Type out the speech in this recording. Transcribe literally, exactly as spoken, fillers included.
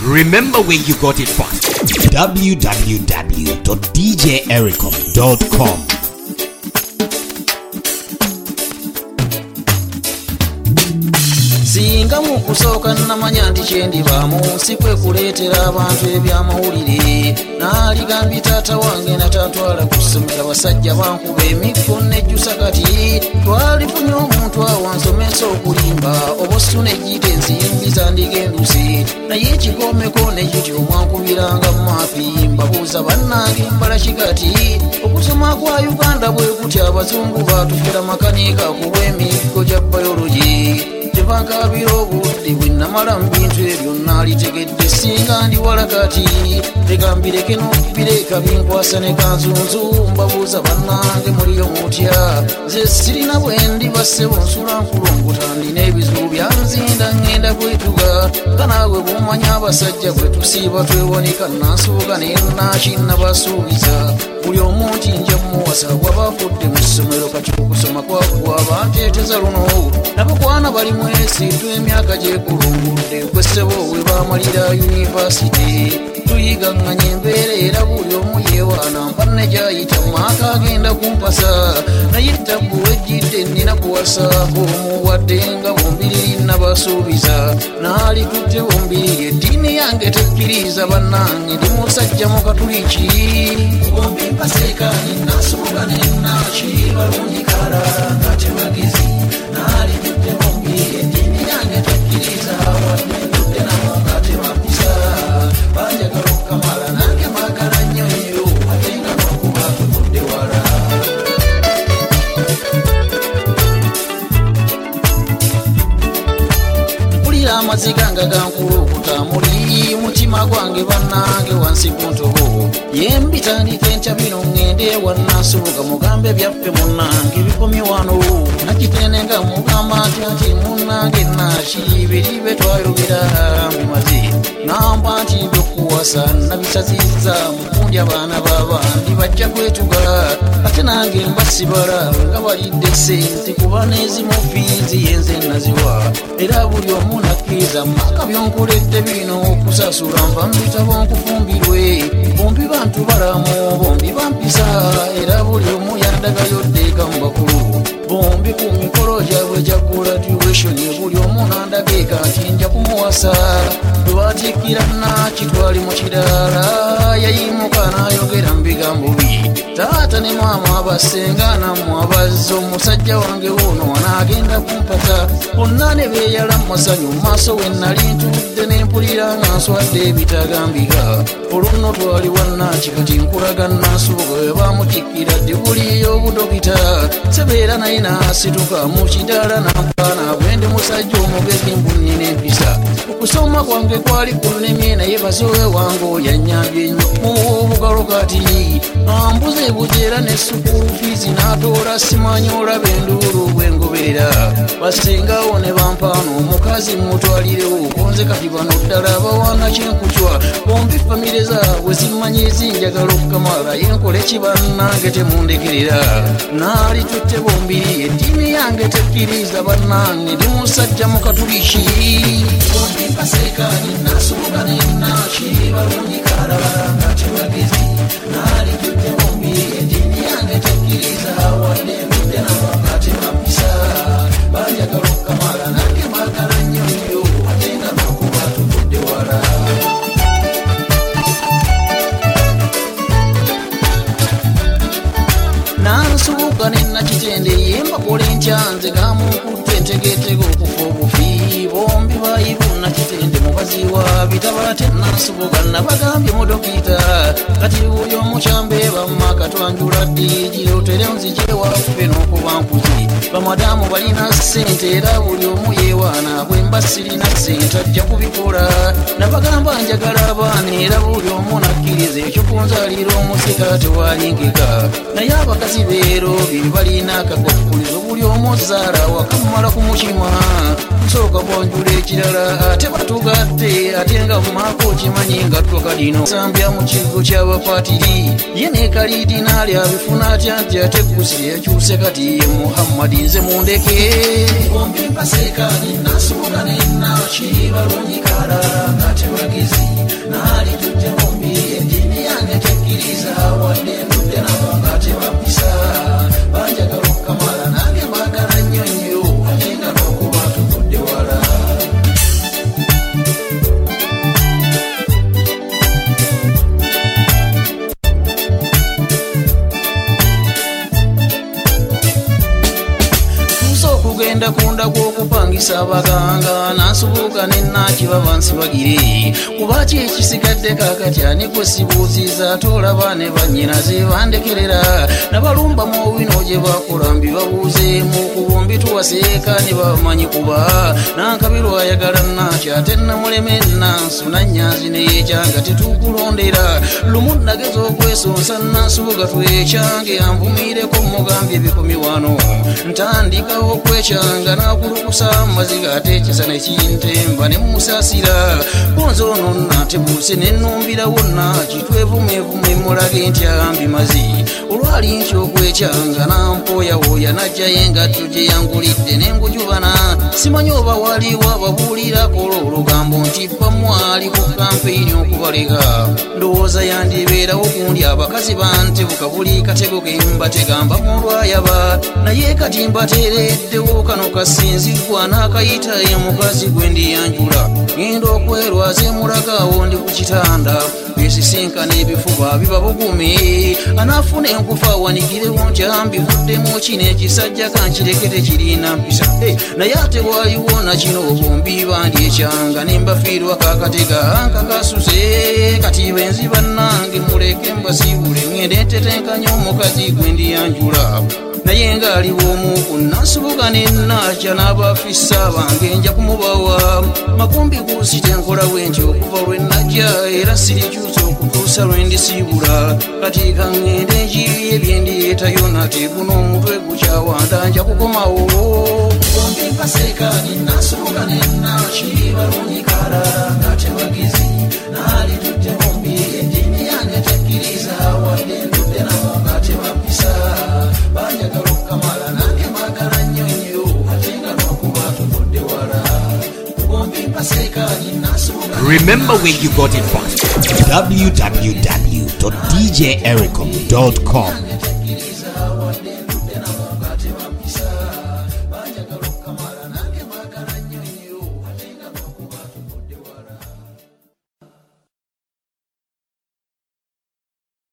Remember where you got it from. w w w dot d j ericom dot com. Singa mu kusooka namanya nti kyendibamu si kwe kuleetera abantu ebyamawulire n'aligambye taata wange natatwala ku ssomero basajja bankuba emikko nejjusa kati twalifunye omuntu awansomesa okulimba obosu nejjita ensimbi zandigendusi naye ekikomeko nekityo mwankubiranga maafi mbabuuza bannange mbala kikati okusoma kwa Uganda bwe kutya abazungu batufera makanika kubw'emikko gya biology Tebakabira obudde bwe namala mu bintu ebyo nalitegedde singa ndi wala kati tegambireke n'okubireka binkwasa ne kanzunzu mbabuuza bannange muliyo mutya nze sirina bwe ndi bassebo nsula nkulunguta ndina ebizibu byanzinda ngenda kwetuga nga naawe bw'omanya abasajja bwe tusiiba twewonika nansuuka ne nakina basuubiza buli omu nti nja muwasa bw'abafudde mu ssomero kati okusoma kwakuwa banteeteza luno nabakwana bali mwesitu emyaka gyekulungudde gwessebo we bamalira yunivasite tuyiganganye embeera era buli omu yeewaana mpanne gyayita maaka agenda kumpasa naye tabbu wejjidde nnina kuwasaako muwadde nga bombiriri nabasuubiza naalitutte bombiriri eddiini yange tekkiriza bannange ndi musajja mu katuliki bombi mpaseekaani nasuuka nenaki balungi kalala nga tebagezi naalitutte bombiriri eddiini yange tekkiriza wadde ntutte namo nga tebapisa banjagala okukamala nange baagala nnyo eyo ate nga nokuba tuvudde wala mpulira amaziga nga gankulukuta muli mutima gwange bannange wansi ku ntobo ye mbitandika enkya bino ŋŋende wannasuuka mugambe byaffe munnange bikomye wano nakitene nga mugamba nti nti munnange naki biri be twayogera mbimaze namba nti byokuwasa nabisazizza mukundi abaana b'abandi bajja kwetuga ate nange mbasibala nga balidde sente kuba n'ezimu fiizi yenze naziwa era buli omu nakkiriza maka byonkoledde bino okusasula nva mbitabo nkufumbirwe bombi bantu balamu bombi bampisa era buli omu yandagayo ddeeka mu bakulu bombi ku mikolo gyabwe gya graduation buli omu nandageeka nti nja kumuwasa lwatikkira naki twali mu kiraala yayimuka n'ayogera mu bigambo bi taata ne maama abasenga nammwe abazza omusajja wange wuno anaagenda kumpata bonna ne beeyala mu masanyu mu maaso we nali ntudde ne mpulira nga nswadde ebitagambika olunno twali wannaki kati nkulaga nansuuka we baamutikkira ddi buli obudokita sebeera naye naasituka mu kidaala nampaana bwendi musajja omugezi mbunnina empisa okusoma kwange kwali kunnemye naye basowe wange oyanyambye nnyo mu obugalo kati ambuze bujeera ne sukulu fiizi n'atoola simanyi olaba enduulu bwengoberera basengawo ne bampaana omukazi mutwalirewo konze kati bano ddala abawaana kyenkucwa bombi famire zaabwe zimanyi zinjagala okukamala yenkole kibannange temundekerera naalitutte bombiri eddiini yange tekkiriza bannange ndi musajja mu katuliki bombi mpaseekaani nasuuka nenaki balungi kalala nga tebagezi naalitutte bombiri eddiini yange tekkiriza wadde ntudde namo nga tebampisa banjagala okukamala nange baagala nnyo eyo ate nga nokuba tuvudde wala nansuuka nenakitende yembakola enkyanze gamunkutte entegeetega okufa obufi bombi bayibu nakitende mubazi wa bitaba tenansubuka nabagambye mudokita kati buli omukyambe bamma katwanjula ddi girotere nzije wafufe n'okuba nkuzi bamadamu balina ssente era buli omu yeewaana bwe mba sirina ssente ajja kubikola nabagamba njagala abaana era buli omu nakkiriza ekyokunzalira omusika tewalingika naye abakazi beero biri balina akakokkulizo buli omu zaala wakamumala ku mukima nsooka bwanjula ekirala ate batugatte ate nga mumaako okimanyi nga ttoka lino sambya mu kigo ky'abapaatiri ye neekaliidi naali abifuna atya nti ate gusi yakyuse kati ye muhammadi nze mundeke bombi mpaseekaani nasuuka nenaki balungi kalala nga tebagezi bawisa abaganga nasubuka nenakibaba nsibagire kubaki ekisigadde kakati ani gwe sibuuziza tolaba ne bannyinaze bandekerera nabalumba mu wino gye bakulambi babuuzeemu ku bombi tuwaseeka ne bamanyi kuba nankabirwa ayagala naki ate namuleme nansu nannyanzi neyekyanga tetukulondera lumu nageza okwesonsa nansubuga twekyange anvumireko mugambye ebikumi wano ntandikawo okwekyanga nakulukusa amaziga ate ekisa nekintemba nemusasira bonza ono natebuuse nenumbira wonna kitwevumevume mulage nti ambi mazi olwali nti okwekyanga nampoyawoya najjayo engatto gye yangulidde nengujubana simanyi oba waliwo ababuulirako olw'olugambo nti pamwali ku kampeyini okubaleka ndowooza yandibeerawo kundi abakazi bantebuka buli katego gemba tegamba mulwayaba naye kati mbateereddewo kano kasinzigwa n'akayita emukazi gwe ndiyanjula ngenda okwerwaza emulagawo ndi ku kitanda besisinkana ebifuba biba bugumi anaafuna enkufa awanikirewo ntyambivuddemu kino ekisajja kankirekete kirina mpisa naye ate waliwo nakino bombi bandyekyanga nembafiirwa kakatega nkakasuze kati benzi bannange muleke mbasiibule ngende ntetenkanya omukazi gwe ndiyanjula naye ngaaliwo omuku nansubuga nenakya n'abafisa bange nja kumubawa makumbi kusi tenkola bwenti okuva lwe najja era sirikyusa okutuusa lwe ndisiibula kati kaŋŋende enjiri ebyendiyeetayo nate guno omutwe gukyawanda nja kukomawo bombi mpaseekani nansubuga nenaki balumikala nga tebagizi naali tudde bombi eddiini yange tekkiriza wadde ndudde namo nga tebapisa banjagala okukamala nange mwagala nnyo nnyo ate nga lwakuba tuvudde wala bombi mpaseekani nansubuga. Remember where you got it from. w w w dot d j ericom dot com